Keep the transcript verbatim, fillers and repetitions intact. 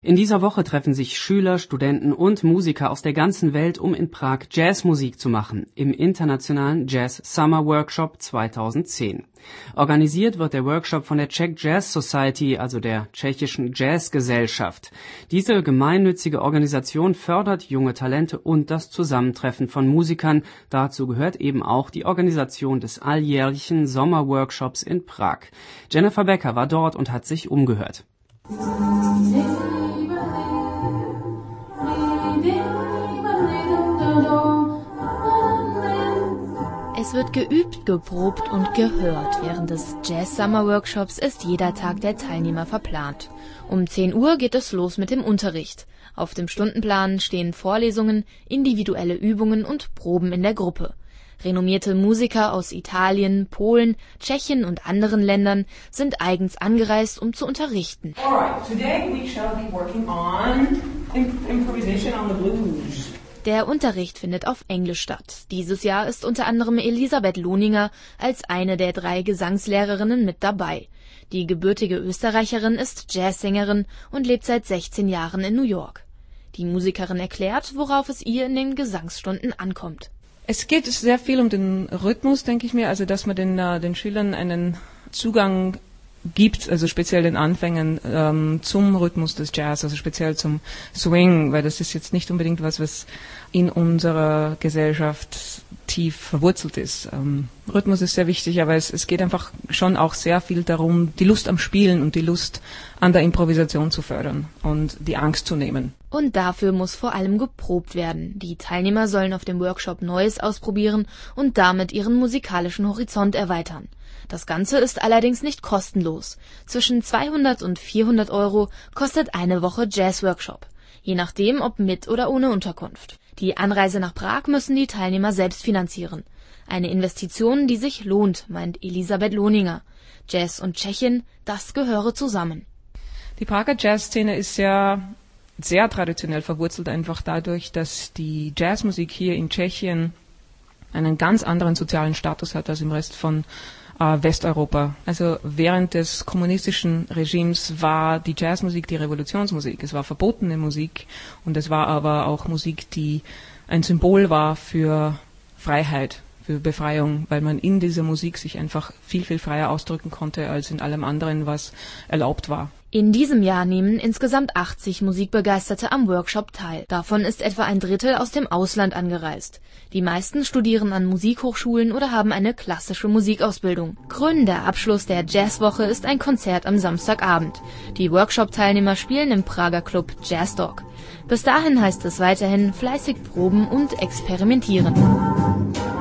In dieser Woche treffen sich Schüler, Studenten und Musiker aus der ganzen Welt, um in Prag Jazzmusik zu machen, im internationalen Jazz Summer Workshop zweitausendzehn. Organisiert wird der Workshop von der Czech Jazz Society, also der tschechischen Jazzgesellschaft. Diese gemeinnützige Organisation fördert junge Talente und das Zusammentreffen von Musikern. Dazu gehört eben auch die Organisation des alljährlichen Sommerworkshops in Prag. Jennifer Becker war dort und hat sich umgehört. Es wird geübt, geprobt und gehört. Während des Jazz Summer Workshops ist jeder Tag der Teilnehmer verplant. Um zehn Uhr geht es los mit dem Unterricht. Auf dem Stundenplan stehen Vorlesungen, individuelle Übungen und Proben in der Gruppe. Renommierte Musiker aus Italien, Polen, Tschechien und anderen Ländern sind eigens angereist, um zu unterrichten. Alright, today we shall be working on improvisation on the blues. Der Unterricht findet auf Englisch statt. Dieses Jahr ist unter anderem Elisabeth Lohninger als eine der drei Gesangslehrerinnen mit dabei. Die gebürtige Österreicherin ist Jazzsängerin und lebt seit sechzehn Jahren in New York. Die Musikerin erklärt, worauf es ihr in den Gesangsstunden ankommt. Es geht sehr viel um den Rhythmus, denke ich mir, also dass man den, äh, den Schülern einen Zugang gibt, also speziell den Anfängern ähm, zum Rhythmus des Jazz, also speziell zum Swing, weil das ist jetzt nicht unbedingt was, was in unserer Gesellschaft tief verwurzelt ist. Ähm, Rhythmus ist sehr wichtig, aber es, es geht einfach schon auch sehr viel darum, die Lust am Spielen und die Lust an der Improvisation zu fördern und die Angst zu nehmen. Und dafür muss vor allem geprobt werden. Die Teilnehmer sollen auf dem Workshop Neues ausprobieren und damit ihren musikalischen Horizont erweitern. Das Ganze ist allerdings nicht kostenlos. Zwischen zweihundert und vierhundert Euro kostet eine Woche Jazz-Workshop, je nachdem ob mit oder ohne Unterkunft. Die Anreise nach Prag müssen die Teilnehmer selbst finanzieren. Eine Investition, die sich lohnt, meint Elisabeth Lohninger. Jazz und Tschechien, das gehöre zusammen. Die Prager Jazzszene ist ja sehr traditionell verwurzelt, einfach dadurch, dass die Jazzmusik hier in Tschechien einen ganz anderen sozialen Status hat als im Rest von äh, Westeuropa. Also während des kommunistischen Regimes war die Jazzmusik die Revolutionsmusik. Es war verbotene Musik und es war aber auch Musik, die ein Symbol war für Freiheit, für Befreiung, weil man in dieser Musik sich einfach viel, viel freier ausdrücken konnte als in allem anderen, was erlaubt war. In diesem Jahr nehmen insgesamt achtzig Musikbegeisterte am Workshop teil. Davon ist etwa ein Drittel aus dem Ausland angereist. Die meisten studieren an Musikhochschulen oder haben eine klassische Musikausbildung. Krönender Abschluss der Jazzwoche ist ein Konzert am Samstagabend. Die Workshop-Teilnehmer spielen im Prager Club Jazz Dog. Bis dahin heißt es weiterhin fleißig proben und experimentieren.